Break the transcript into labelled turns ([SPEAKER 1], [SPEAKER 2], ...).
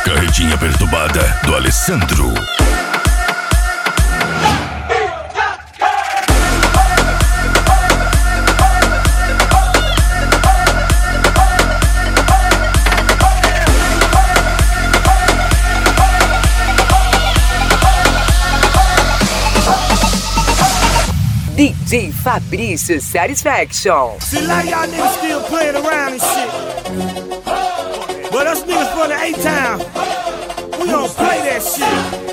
[SPEAKER 1] Carretinha perturbada do Alessandro.
[SPEAKER 2] DJ Fabrício Satisfaction.
[SPEAKER 3] See, a lot of y'all niggas still playing around and shit. But us niggas from the A-Town, we gon' play that shit.